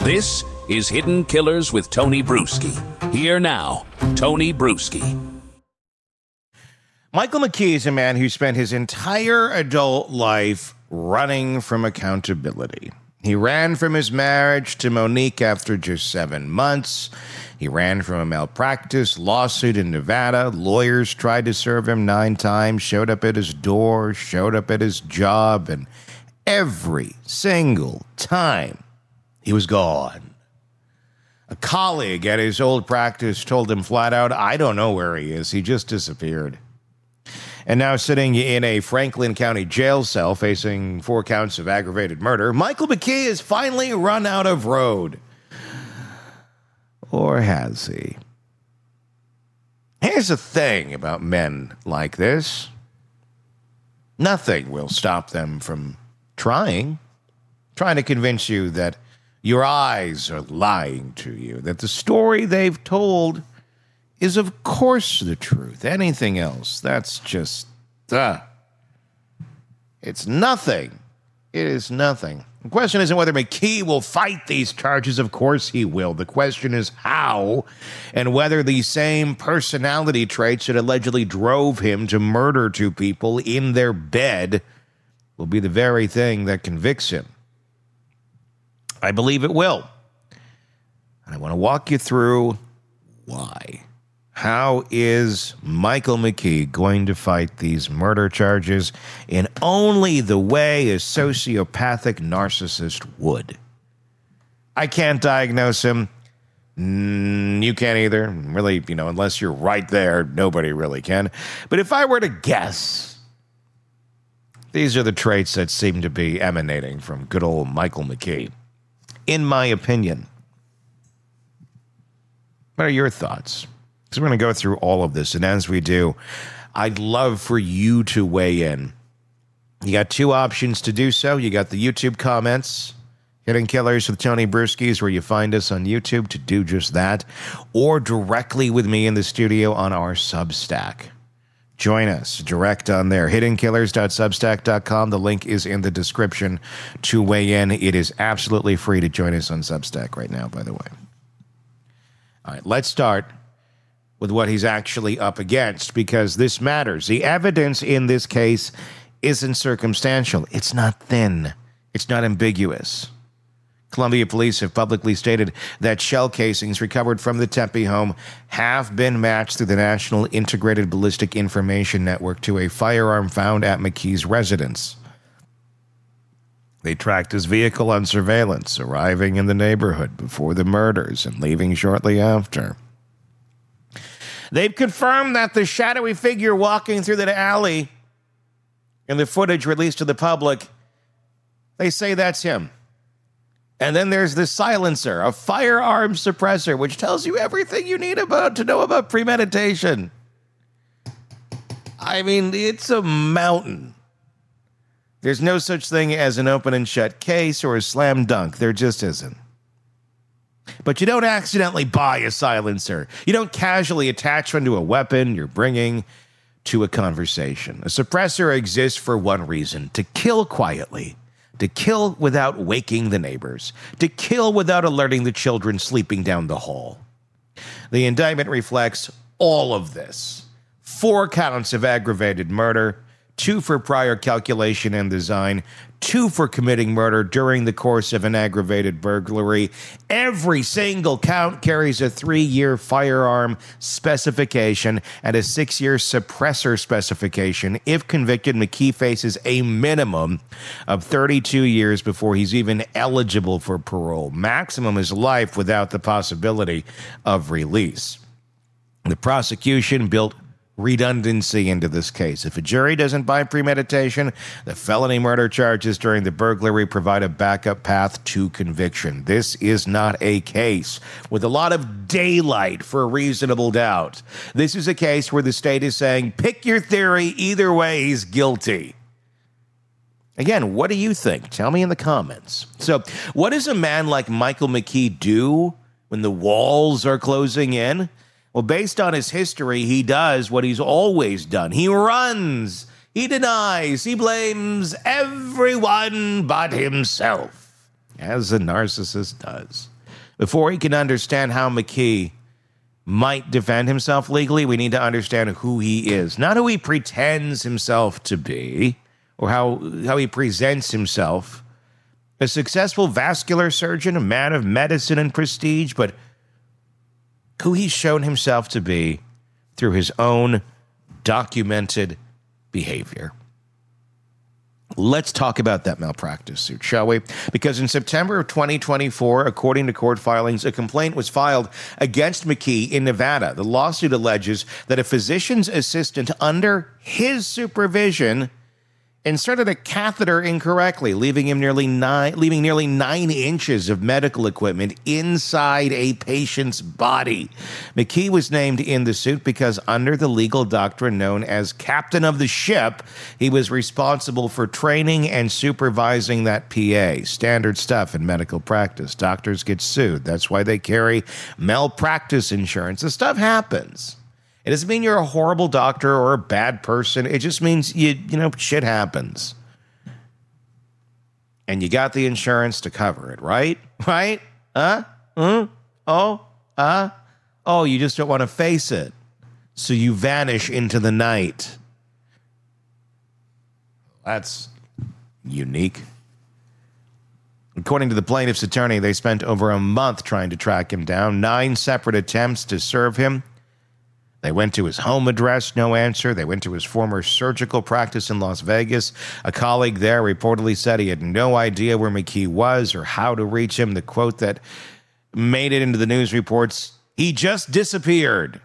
This is Hidden Killers with Tony Bruschi. Here now, Tony Bruschi. Michael McKee is a man who spent his entire adult life running from accountability. He ran from his marriage to Monique after just 7 months. He ran from a malpractice lawsuit in Nevada. Lawyers tried to serve him 9 times, showed up at his door, showed up at his job, and every single time he was gone. A colleague at his old practice told him flat out, "I don't know where he is. He just disappeared." And now sitting in a Franklin County jail cell facing 4 counts of aggravated murder, Michael McKee has finally run out of road. Or has he? Here's the thing about men like this. Nothing will stop them from trying to convince you that your eyes are lying to you, that the story they've told is of course the truth. Anything else, that's just, it's nothing. It is nothing. The question isn't whether McKee will fight these charges. Of course he will. The question is how, and whether the same personality traits that allegedly drove him to murder 2 people in their bed will be the very thing that convicts him. I believe it will. And I want to walk you through why. How is Michael McKee going to fight these murder charges in only the way a sociopathic narcissist would? I can't diagnose him. You can't either. Really, unless you're right there, nobody really can. But if I were to guess, these are the traits that seem to be emanating from good old Michael McKee, in my opinion. What are your thoughts? So we're going to go through all of this, and as we do, I'd love for you to weigh in. You got 2 options to do so. You got the YouTube comments, Hidden Killers with Tony Bruschi is where you find us on YouTube to do just that, or directly with me in the studio on our Substack. Join us direct on there, hiddenkillers.substack.com. The link is in the description to weigh in. It is absolutely free to join us on Substack right now, by the way. All right, let's start with what he's actually up against, because this matters. The evidence in this case isn't circumstantial. It's not thin. It's not ambiguous. Columbia police have publicly stated that shell casings recovered from the Tempe home have been matched through the National Integrated Ballistic Information Network to a firearm found at McKee's residence. They tracked his vehicle on surveillance, arriving in the neighborhood before the murders and leaving shortly after. They've confirmed that the shadowy figure walking through the alley in the footage released to the public, they say that's him. And then there's the silencer, a firearm suppressor, which tells you everything you need to know about premeditation. I mean, it's a mountain. There's no such thing as an open and shut case or a slam dunk. There just isn't. But you don't accidentally buy a silencer. You don't casually attach one to a weapon you're bringing to a conversation. A suppressor exists for one reason: to kill quietly, to kill without waking the neighbors, to kill without alerting the children sleeping down the hall. The indictment reflects all of this. 4 counts of aggravated murder, 2 for prior calculation and design, 2 for committing murder during the course of an aggravated burglary. Every single count carries a 3-year firearm specification and a 6-year suppressor specification. If convicted, McKee faces a minimum of 32 years before he's even eligible for parole. Maximum is life without the possibility of release. The prosecution built redundancy into this case. If a jury doesn't buy premeditation, the felony murder charges during the burglary provide a backup path to conviction. This is not a case with a lot of daylight for reasonable doubt. This is a case where the state is saying, pick your theory, either way he's guilty. Again, what do you think? Tell me in the comments. So, what does a man like Michael McKee do when the walls are closing in? Well, based on his history, he does what he's always done. He runs, he denies, he blames everyone but himself, as a narcissist does. Before he can understand how McKee might defend himself legally, we need to understand who he is, not who he pretends himself to be or how he presents himself. A successful vascular surgeon, a man of medicine and prestige, but who he's shown himself to be through his own documented behavior. Let's talk about that malpractice suit, shall we? Because in September of 2024, according to court filings, a complaint was filed against McKee in Nevada. The lawsuit alleges that a physician's assistant under his supervision inserted a catheter incorrectly, leaving nearly 9 inches of medical equipment inside a patient's body. McKee was named in the suit because under the legal doctrine known as captain of the ship, he was responsible for training and supervising that PA. Standard stuff in medical practice. Doctors get sued. That's why they carry malpractice insurance. This stuff happens. It doesn't mean you're a horrible doctor or a bad person. It just means, you know, shit happens. And you got the insurance to cover it, right? Right? Oh, you just don't want to face it. So you vanish into the night. That's unique. According to the plaintiff's attorney, they spent over a month trying to track him down, 9 separate attempts to serve him. They went to his home address, no answer. They went to his former surgical practice in Las Vegas. A colleague there reportedly said he had no idea where McKee was or how to reach him. The quote that made it into the news reports, he just disappeared.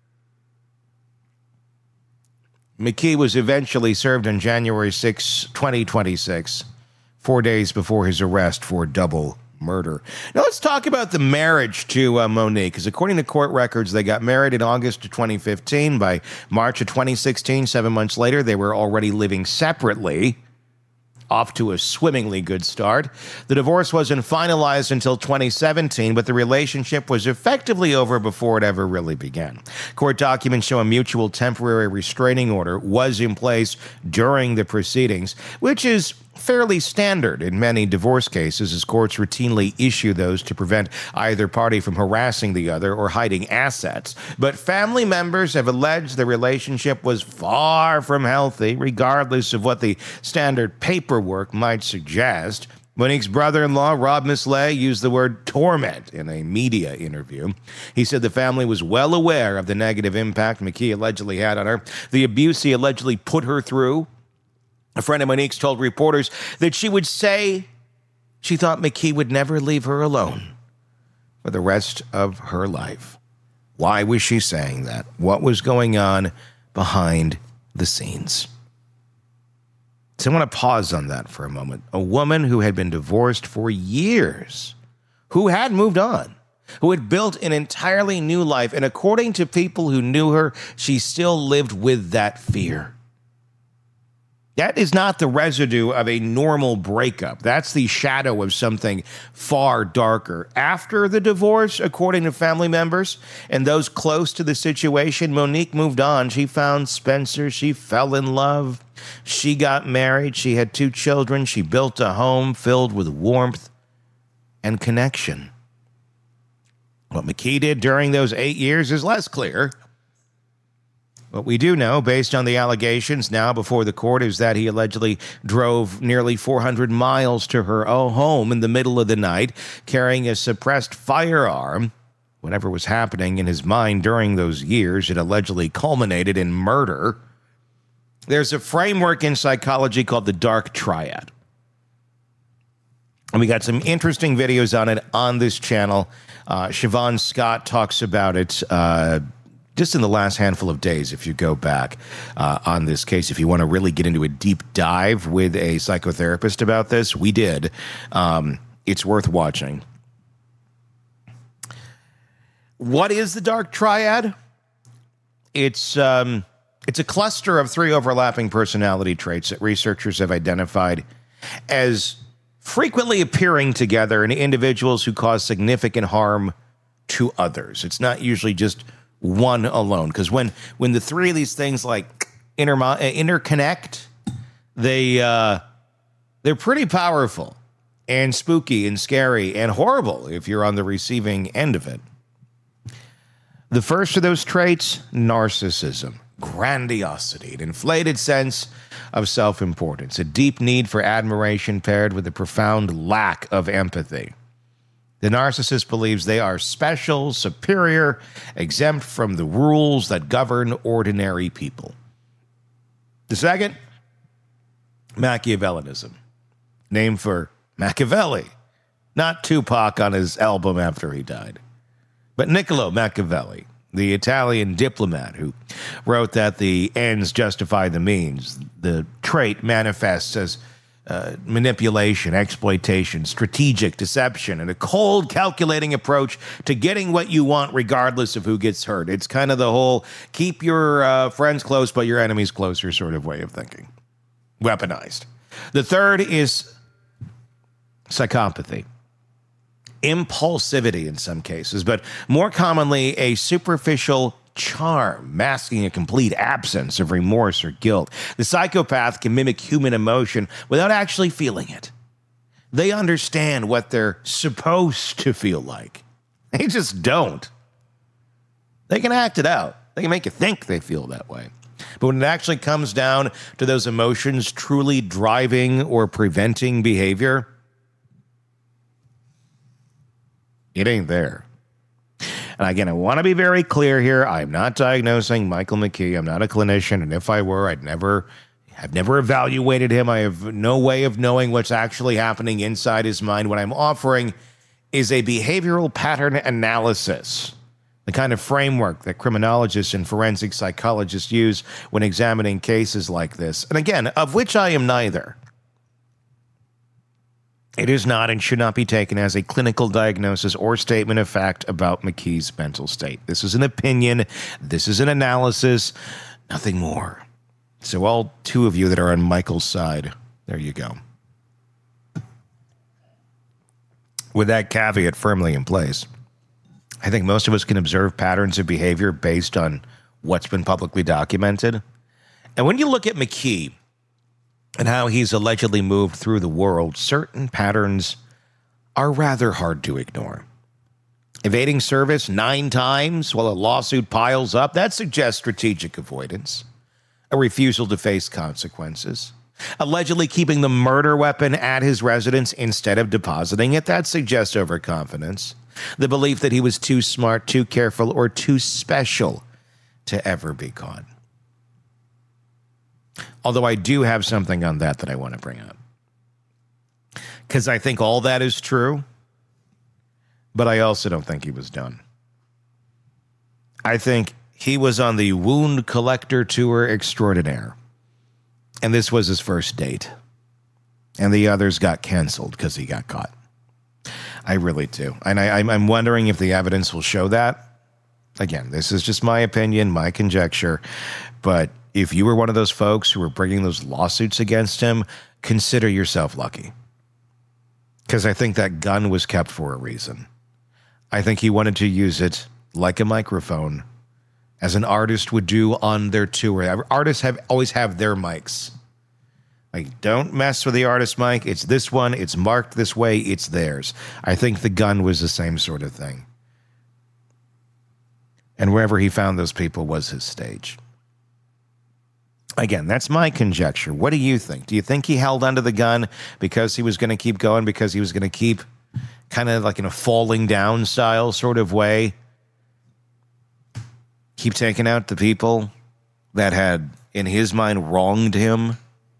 McKee was eventually served on January 6, 2026, 4 days before his arrest for double murder. Now let's talk about the marriage to Monique, because according to court records, they got married in August of 2015. By March of 2016, 7 months later, they were already living separately, off to a swimmingly good start. The divorce wasn't finalized until 2017, but the relationship was effectively over before it ever really began. Court documents show a mutual temporary restraining order was in place during the proceedings, which is fairly standard in many divorce cases, as courts routinely issue those to prevent either party from harassing the other or hiding assets. But family members have alleged the relationship was far from healthy, regardless of what the standard paperwork might suggest. Monique's brother-in-law, Rob Misley, used the word torment in a media interview. He said the family was well aware of the negative impact McKee allegedly had on her, the abuse he allegedly put her through. A friend of Monique's told reporters that she would say she thought McKee would never leave her alone for the rest of her life. Why was she saying that? What was going on behind the scenes? So I want to pause on that for a moment. A woman who had been divorced for years, who had moved on, who had built an entirely new life, and according to people who knew her, she still lived with that fear. That is not the residue of a normal breakup. That's the shadow of something far darker. After the divorce, according to family members and those close to the situation, Monique moved on. She found Spencer. She fell in love. She got married. She had 2 children. She built a home filled with warmth and connection. What McKee did during those 8 years is less clear. What we do know, based on the allegations now before the court, is that he allegedly drove nearly 400 miles to her home in the middle of the night, carrying a suppressed firearm. Whatever was happening in his mind during those years, it allegedly culminated in murder. There's a framework in psychology called the dark triad. And we got some interesting videos on it on this channel. Siobhan Scott talks about it just in the last handful of days, if you go back on this case. If you want to really get into a deep dive with a psychotherapist about this, we did. It's worth watching. What is the dark triad? It's a cluster of 3 overlapping personality traits that researchers have identified as frequently appearing together in individuals who cause significant harm to others. It's not usually just one alone, because when the 3 of these things like interconnect, they're pretty powerful. and spooky and scary and horrible if you're on the receiving end of it. The first of those traits, narcissism, grandiosity, an inflated sense of self-importance, a deep need for admiration paired with a profound lack of empathy. The narcissist believes they are special, superior, exempt from the rules that govern ordinary people. The second, Machiavellianism, named for Machiavelli, not Tupac on his album after he died, but Niccolo Machiavelli, the Italian diplomat who wrote that the ends justify the means. The trait manifests as manipulation, exploitation, strategic deception, and a cold, calculating approach to getting what you want regardless of who gets hurt. It's kind of the whole keep your friends close but your enemies closer sort of way of thinking. Weaponized. The third is psychopathy. Impulsivity in some cases, but more commonly a superficial charm, masking a complete absence of remorse or guilt. The psychopath can mimic human emotion without actually feeling it. They understand what they're supposed to feel like. They just don't. They can act it out. They can make you think they feel that way. But when it actually comes down to those emotions truly driving or preventing behavior, it ain't there. And again, I want to be very clear here. I'm not diagnosing Michael McKee. I'm not a clinician. And if I were, I've never evaluated him. I have no way of knowing what's actually happening inside his mind. What I'm offering is a behavioral pattern analysis, the kind of framework that criminologists and forensic psychologists use when examining cases like this. And again, of which I am neither. It is not and should not be taken as a clinical diagnosis or statement of fact about McKee's mental state. This is an opinion. This is an analysis. Nothing more. So all two of you that are on Michael's side, there you go. With that caveat firmly in place, I think most of us can observe patterns of behavior based on what's been publicly documented. And when you look at McKee, and how he's allegedly moved through the world, certain patterns are rather hard to ignore. Evading service 9 times while a lawsuit piles up, that suggests strategic avoidance, a refusal to face consequences. Allegedly keeping the murder weapon at his residence instead of depositing it, that suggests overconfidence. The belief that he was too smart, too careful, or too special to ever be caught. Although I do have something on that I want to bring up. Because I think all that is true, but I also don't think he was done. I think he was on the wound collector tour extraordinaire. And this was his first date. And the others got canceled because he got caught. I really do. And I'm wondering if the evidence will show that. Again, this is just my opinion, my conjecture, but if you were one of those folks who were bringing those lawsuits against him, consider yourself lucky. Because I think that gun was kept for a reason. I think he wanted to use it like a microphone, as an artist would do on their tour. Artists always have their mics. Like, don't mess with the artist mic. It's this one. It's marked this way. It's theirs. I think the gun was the same sort of thing. And wherever he found those people was his stage. Again, that's my conjecture. What do you think? Do you think he held onto the gun because he was going to keep going, because he was going to keep kind of like in a falling down style sort of way, keep taking out the people that had, in his mind, wronged him?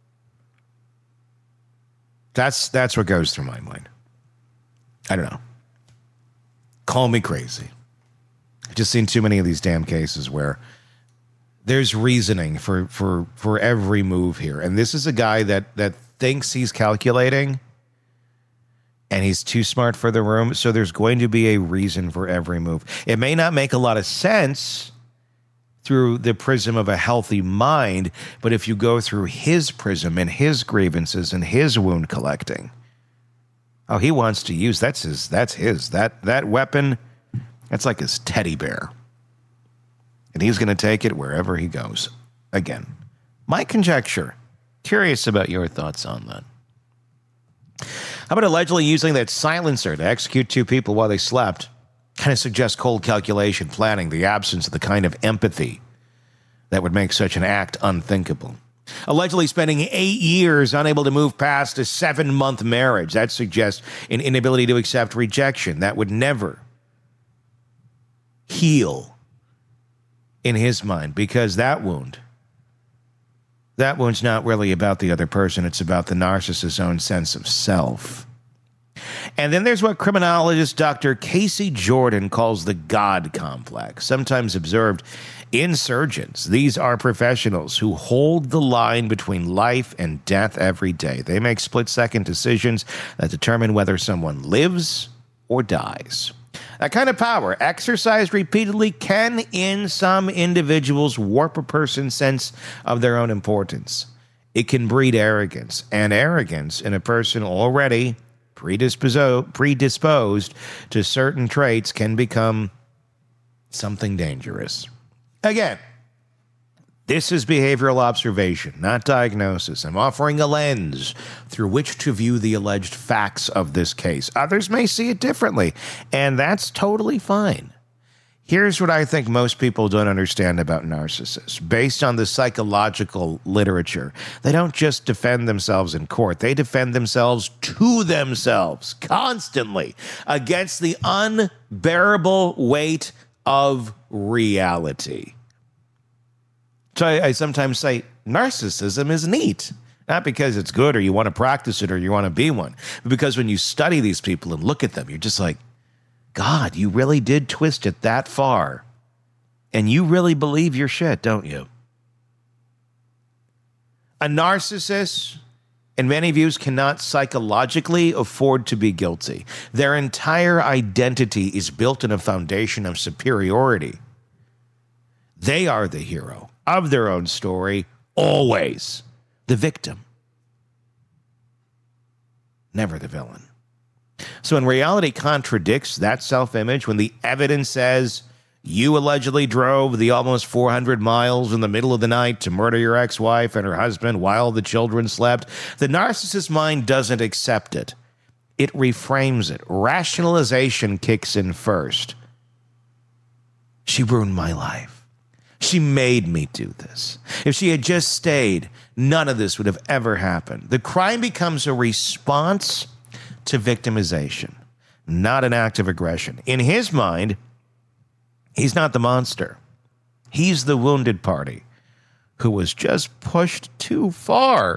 That's what goes through my mind. I don't know. Call me crazy. I've just seen too many of these damn cases where there's reasoning for every move here. And this is a guy that thinks he's calculating, and he's too smart for the room. So there's going to be a reason for every move. It may not make a lot of sense through the prism of a healthy mind, but if you go through his prism and his grievances and his wound collecting, oh, he wants to use, that's his. That weapon, that's like his teddy bear. And he's going to take it wherever he goes. Again, my conjecture. Curious about your thoughts on that. How about allegedly using that silencer to execute two people while they slept? Kind of suggests cold calculation, planning, the absence of the kind of empathy that would make such an act unthinkable. Allegedly spending 8 years unable to move past a 7-month marriage. That suggests an inability to accept rejection. That would never heal in his mind, because that wound's not really about the other person. It's about the narcissist's own sense of self. And then there's what criminologist Dr. Casey Jordan calls the God complex, sometimes observed in surgeons. These are professionals who hold the line between life and death every day. They make split-second decisions that determine whether someone lives or dies. That kind of power, exercised repeatedly, can, in some individuals, warp a person's sense of their own importance. It can breed arrogance, and arrogance in a person already predisposed to certain traits can become something dangerous. Again, this is behavioral observation, not diagnosis. I'm offering a lens through which to view the alleged facts of this case. Others may see it differently, and that's totally fine. Here's what I think most people don't understand about narcissists. Based on the psychological literature, they don't just defend themselves in court. They defend themselves to themselves constantly against the unbearable weight of reality. So I sometimes say narcissism is neat. Not because it's good or you want to practice it or you want to be one, but because when you study these people and look at them, you're just like, God, you really did twist it that far. And you really believe your shit, don't you? A narcissist, in many views, cannot psychologically afford to be guilty. Their entire identity is built on a foundation of superiority. They are the hero of their own story, always. The victim. Never the villain. So when reality contradicts that self-image, when the evidence says you allegedly drove the almost 400 miles in the middle of the night to murder your ex-wife and her husband while the children slept, the narcissist's mind doesn't accept it. It reframes it. Rationalization kicks in first. She ruined my life. She made me do this. If she had just stayed, none of this would have ever happened. The crime becomes a response to victimization, not an act of aggression. In his mind, he's not the monster. He's the wounded party who was just pushed too far.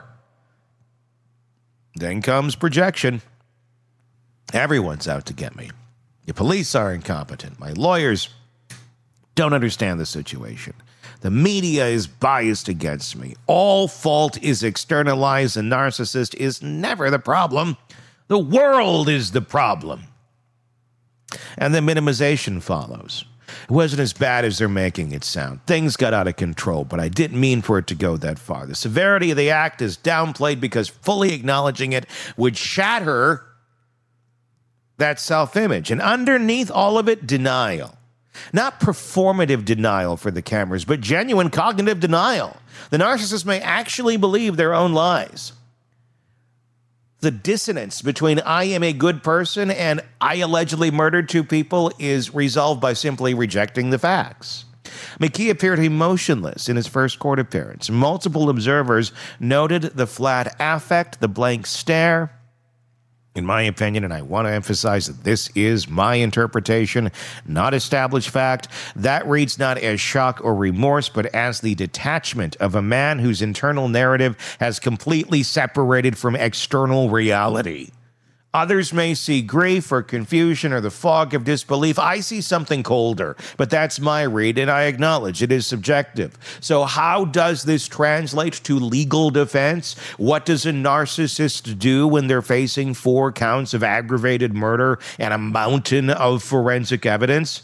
Then comes projection. Everyone's out to get me. The police are incompetent. My lawyers don't understand the situation. The media is biased against me. All fault is externalized. The narcissist is never the problem. The world is the problem. And then minimization follows. It wasn't as bad as they're making it sound. Things got out of control, but I didn't mean for it to go that far. The severity of the act is downplayed because fully acknowledging it would shatter that self-image. And underneath all of it, denial. Not performative denial for the cameras, but genuine cognitive denial. The narcissist may actually believe their own lies. The dissonance between I am a good person and I allegedly murdered two people is resolved by simply rejecting the facts. McKee appeared emotionless in his first court appearance. Multiple observers noted the flat affect, the blank stare. In my opinion, and I want to emphasize that this is my interpretation, not established fact, that reads not as shock or remorse, but as the detachment of a man whose internal narrative has completely separated from external reality. Others may see grief or confusion or the fog of disbelief. I see something colder, but that's my read, and I acknowledge it is subjective. So how does this translate to legal defense? What does a narcissist do when they're facing 4 counts of aggravated murder and a mountain of forensic evidence?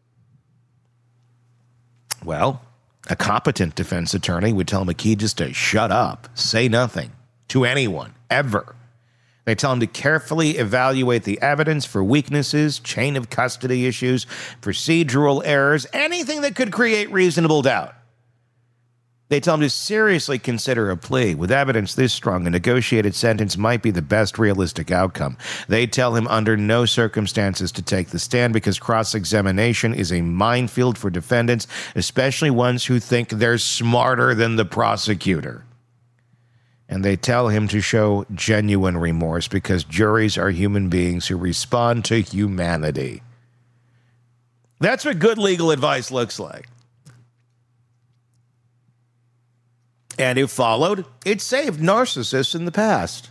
Well, a competent defense attorney would tell McKee just to shut up, say nothing to anyone, ever. They tell him to carefully evaluate the evidence for weaknesses, chain of custody issues, procedural errors, anything that could create reasonable doubt. They tell him to seriously consider a plea. With evidence this strong, a negotiated sentence might be the best realistic outcome. They tell him under no circumstances to take the stand because cross-examination is a minefield for defendants, especially ones who think they're smarter than the prosecutor. And they tell him to show genuine remorse because juries are human beings who respond to humanity. That's what good legal advice looks like. And if followed, it saved narcissists in the past.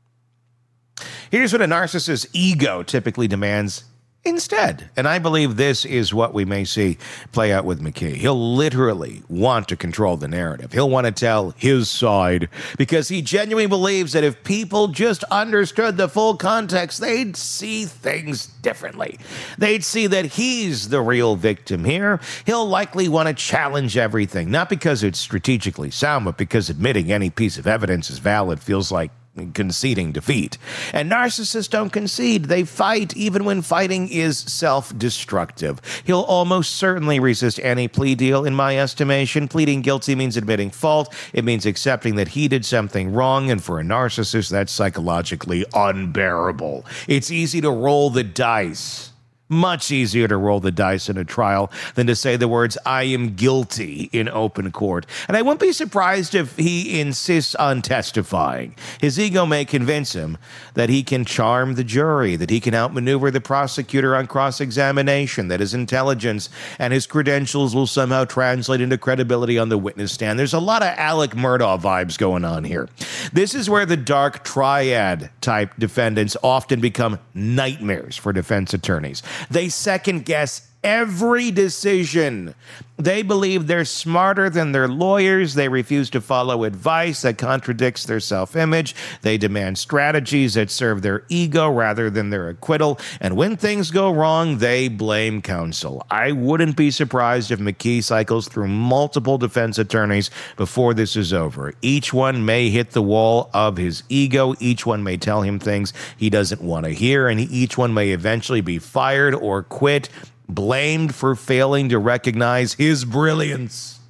Here's what a narcissist's ego typically demands instead. And I believe this is what we may see play out with McKee. He'll literally want to control the narrative. He'll want to tell his side because he genuinely believes that if people just understood the full context, they'd see things differently. They'd see that he's the real victim here. He'll likely want to challenge everything, not because it's strategically sound, but because admitting any piece of evidence is valid feels like conceding defeat. And narcissists don't concede. They fight even when fighting is self-destructive. He'll almost certainly resist any plea deal, in my estimation. Pleading guilty means admitting fault. It means accepting that he did something wrong, and for a narcissist, that's psychologically unbearable. It's easy to roll the dice. Much easier to roll the dice in a trial than to say the words, "I am guilty," in open court. And I wouldn't be surprised if he insists on testifying. His ego may convince him that he can charm the jury, that he can outmaneuver the prosecutor on cross-examination, that his intelligence and his credentials will somehow translate into credibility on the witness stand. There's a lot of Alec Murdaugh vibes going on here. This is where the dark triad-type defendants often become nightmares for defense attorneys. They second-guess every decision. They believe they're smarter than their lawyers. They refuse to follow advice that contradicts their self-image. They demand strategies that serve their ego rather than their acquittal. And when things go wrong, they blame counsel. I wouldn't be surprised if McKee cycles through multiple defense attorneys before this is over. Each one may hit the wall of his ego. Each one may tell him things he doesn't want to hear. And each one may eventually be fired or quit, blamed for failing to recognize his brilliance.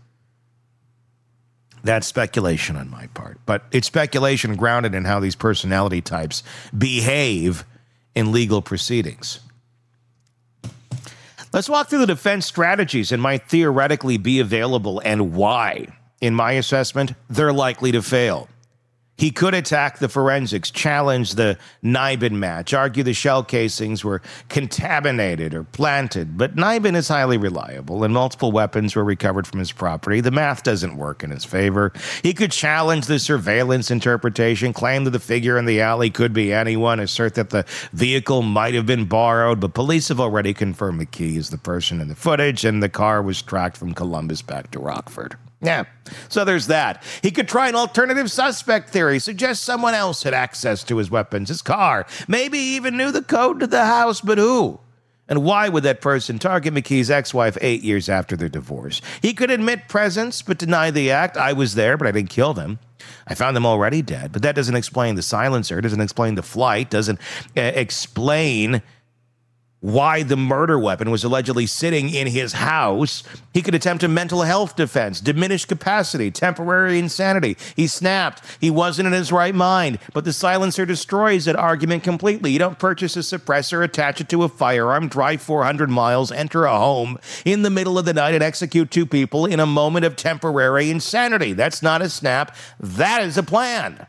That's speculation on my part, but it's speculation grounded in how these personality types behave in legal proceedings. Let's walk through the defense strategies that might theoretically be available and why. In my assessment, they're likely to fail. He could attack the forensics, challenge the Nibin match, argue the shell casings were contaminated or planted, but Nibin is highly reliable and multiple weapons were recovered from his property. The math doesn't work in his favor. He could challenge the surveillance interpretation, claim that the figure in the alley could be anyone, assert that the vehicle might have been borrowed, but police have already confirmed McKee is the person in the footage and the car was tracked from Columbus back to Rockford. Yeah, so there's that. He could try an alternative suspect theory, suggest someone else had access to his weapons, his car, maybe even knew the code to the house, but who? And why would that person target McKee's ex-wife 8 years after their divorce? He could admit presence, but deny the act. I was there, but I didn't kill them. I found them already dead, but that doesn't explain the silencer, doesn't explain the flight, doesn't explain why the murder weapon was allegedly sitting in his house. He could attempt a mental health defense, diminished capacity, temporary insanity. He snapped. He wasn't in his right mind. But the silencer destroys that argument completely. You don't purchase a suppressor, attach it to a firearm, drive 400 miles, enter a home in the middle of the night and execute 2 people in a moment of temporary insanity. That's not a snap. That is a plan.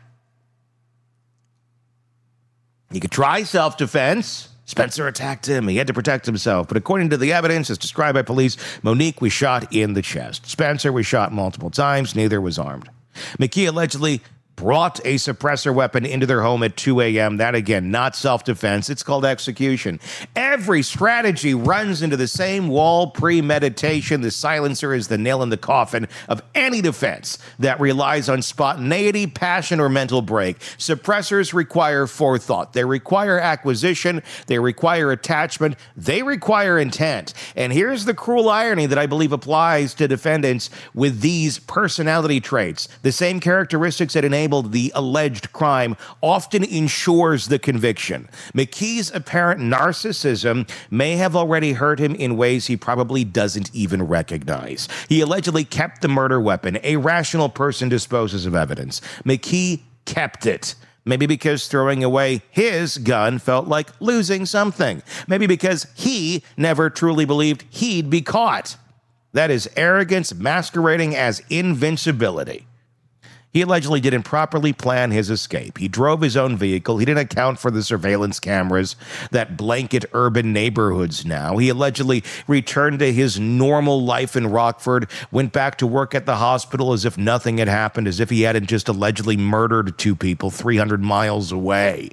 He could try self-defense. Spencer attacked him. He had to protect himself. But according to the evidence as described by police, Monique was shot in the chest. Spencer was shot multiple times. Neither was armed. McKee allegedly brought a suppressor weapon into their home at 2 a.m. That, again, not self-defense. It's called execution. Every strategy runs into the same wall premeditation. The silencer is the nail in the coffin of any defense that relies on spontaneity, passion, or mental break. Suppressors require forethought. They require acquisition. They require attachment. They require intent. And here's the cruel irony that I believe applies to defendants with these personality traits. The same characteristics that enable enabled the alleged crime often ensures the conviction. McKee's apparent narcissism may have already hurt him in ways he probably doesn't even recognize. He allegedly kept the murder weapon. A rational person disposes of evidence. McKee kept it. Maybe because throwing away his gun felt like losing something. Maybe because he never truly believed he'd be caught. That is arrogance masquerading as invincibility. He allegedly didn't properly plan his escape. He drove his own vehicle. He didn't account for the surveillance cameras that blanket urban neighborhoods now. He allegedly returned to his normal life in Rockford, went back to work at the hospital as if nothing had happened, as if he hadn't just allegedly murdered two people 300 miles away.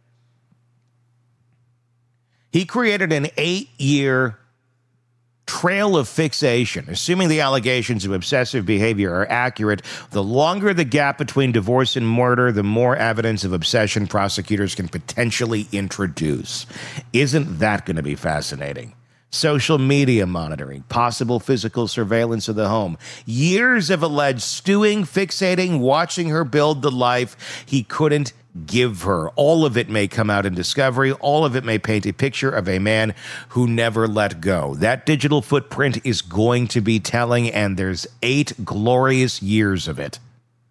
He created an 8-year trail of fixation. Assuming the allegations of obsessive behavior are accurate, the longer the gap between divorce and murder, the more evidence of obsession prosecutors can potentially introduce. Isn't that going to be fascinating? Social media monitoring, possible physical surveillance of the home, years of alleged stewing, fixating, watching her build the life he couldn't give her. All of it may come out in discovery. All of it may paint a picture of a man who never let go. That digital footprint is going to be telling, and there's 8 glorious years of it.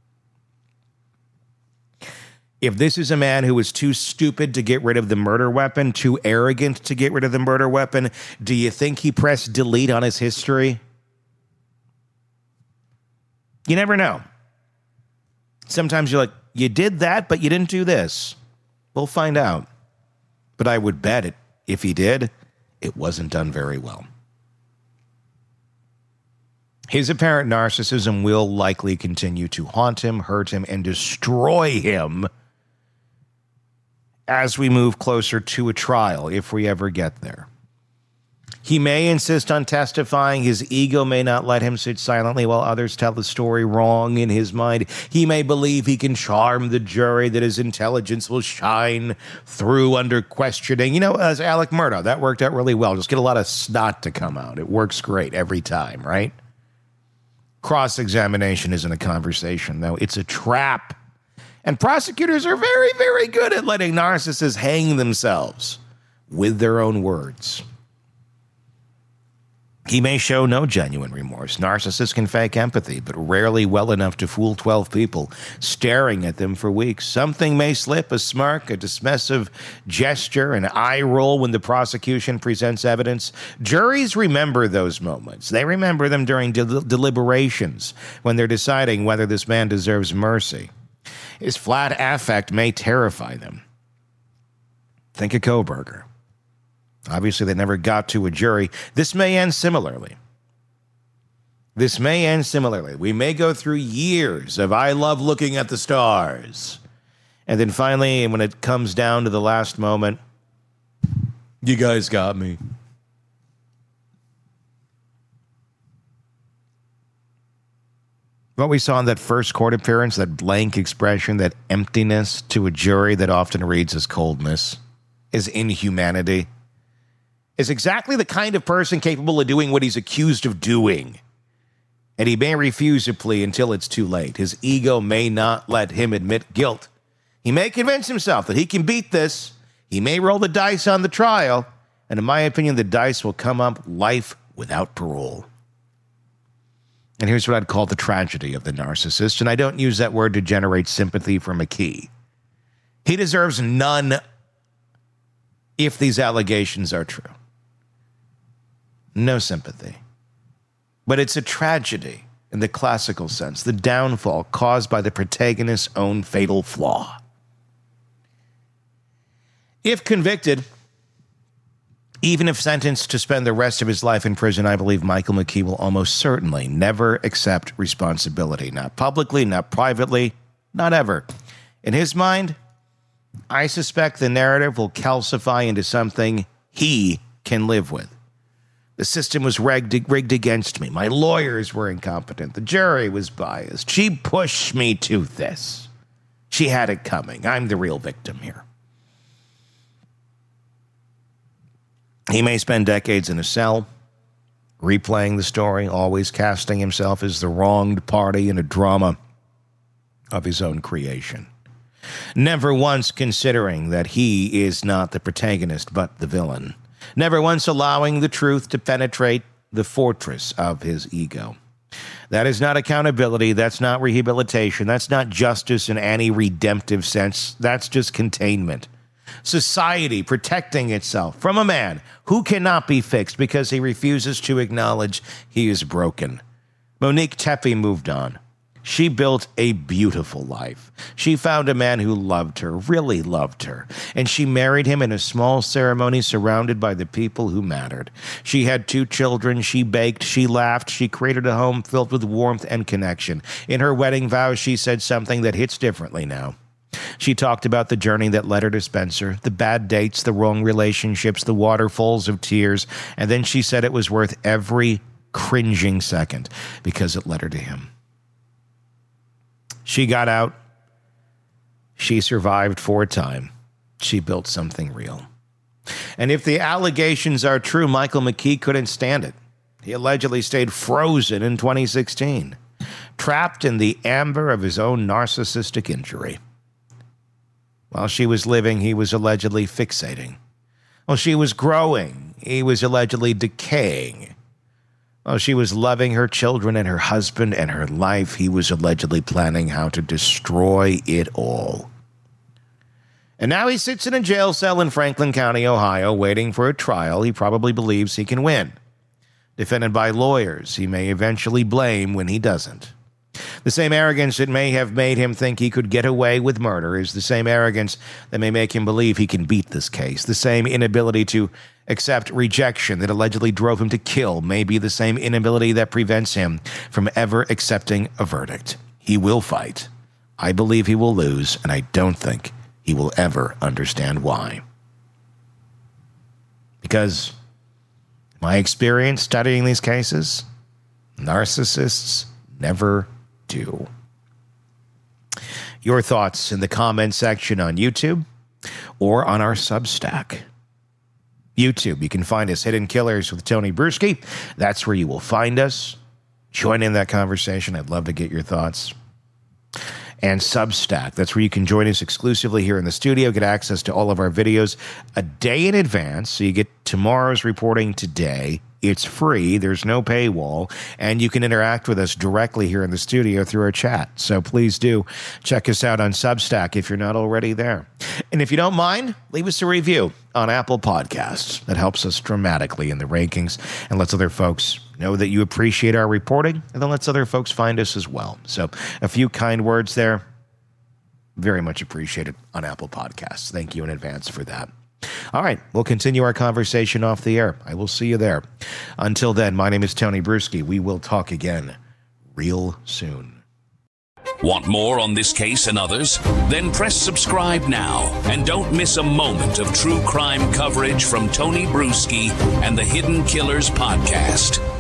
If this is a man who was too stupid to get rid of the murder weapon, too arrogant to get rid of the murder weapon, do you think he pressed delete on his history? You never know. Sometimes you're like, you did that, but you didn't do this. We'll find out. But I would bet it, if he did, it wasn't done very well. His apparent narcissism will likely continue to haunt him, hurt him, and destroy him as we move closer to a trial, if we ever get there. He may insist on testifying. His ego may not let him sit silently while others tell the story wrong in his mind. He may believe he can charm the jury, that his intelligence will shine through under questioning. You know, as Alec Murdaugh, that worked out really well. Just get a lot of snot to come out. It works great every time, right? Cross-examination isn't a conversation, though. It's a trap. And prosecutors are very, very good at letting narcissists hang themselves with their own words. He may show no genuine remorse. Narcissists can fake empathy, but rarely well enough to fool 12 people staring at them for weeks. Something may slip, a smirk, a dismissive gesture, an eye roll when the prosecution presents evidence. Juries remember those moments. They remember them during deliberations when they're deciding whether this man deserves mercy. His flat affect may terrify them. Think of Kohberger. Obviously, they never got to a jury. This may end similarly. We may go through years of I love looking at the stars. And then finally, when it comes down to the last moment, you guys got me. What we saw in that first court appearance, that blank expression, that emptiness to a jury that often reads as coldness, as inhumanity, is exactly the kind of person capable of doing what he's accused of doing. And he may refuse a plea until it's too late. His ego may not let him admit guilt. He may convince himself that he can beat this. He may roll the dice on the trial. And in my opinion, the dice will come up life without parole. And here's what I'd call the tragedy of the narcissist. And I don't use that word to generate sympathy for McKee. He deserves none if these allegations are true. No sympathy. But it's a tragedy in the classical sense, the downfall caused by the protagonist's own fatal flaw. If convicted, even if sentenced to spend the rest of his life in prison, I believe Michael McKee will almost certainly never accept responsibility. Not publicly, not privately, not ever. In his mind, I suspect the narrative will calcify into something he can live with. The system was rigged against me. My lawyers were incompetent. The jury was biased. She pushed me to this. She had it coming. I'm the real victim here. He may spend decades in a cell, replaying the story, always casting himself as the wronged party in a drama of his own creation, never once considering that he is not the protagonist but the villain, never once allowing the truth to penetrate the fortress of his ego. That is not accountability. That's not rehabilitation. That's not justice in any redemptive sense. That's just containment. Society protecting itself from a man who cannot be fixed because he refuses to acknowledge he is broken. Monique Tepe moved on. She built a beautiful life. She found a man who loved her, really loved her, and she married him in a small ceremony surrounded by the people who mattered. She had 2 children. She baked. She laughed. She created a home filled with warmth and connection. In her wedding vows, she said something that hits differently now. She talked about the journey that led her to Spencer, the bad dates, the wrong relationships, the waterfalls of tears, and then she said it was worth every cringing second because it led her to him. She got out. She survived for a time. She built something real. And if the allegations are true, Michael McKee couldn't stand it. He allegedly stayed frozen in 2016, trapped in the amber of his own narcissistic injury. While she was living, he was allegedly fixating. While she was growing, he was allegedly decaying. While she was loving her children and her husband and her life, he was allegedly planning how to destroy it all. And now he sits in a jail cell in Franklin County, Ohio, waiting for a trial he probably believes he can win. Defended by lawyers he may eventually blame when he doesn't. The same arrogance that may have made him think he could get away with murder is the same arrogance that may make him believe he can beat this case. The same inability to accept rejection that allegedly drove him to kill may be the same inability that prevents him from ever accepting a verdict. He will fight. I believe he will lose, and I don't think he will ever understand why. Because my experience studying these cases, narcissists never do. Your thoughts in the comment section on YouTube or on our Substack. YouTube, you can find us Hidden Killers with Tony Bruschi. That's where you will find us. Join in that conversation. I'd love to get your thoughts. And Substack, that's where you can join us exclusively here in the studio, get access to all of our videos a day in advance. So you get tomorrow's reporting today. It's free. There's no paywall. And you can interact with us directly here in the studio through our chat. So please do check us out on Substack if you're not already there. And if you don't mind, leave us a review on Apple Podcasts. That helps us dramatically in the rankings and lets other folks know that you appreciate our reporting, and then lets other folks find us as well. So a few kind words there. Very much appreciated on Apple Podcasts. Thank you in advance for that. All right, we'll continue our conversation off the air. I will see you there. Until then, my name is Tony Bruschi. We will talk again real soon. Want more on this case and others? Then press subscribe now and don't miss a moment of true crime coverage from Tony Bruschi and the Hidden Killers podcast.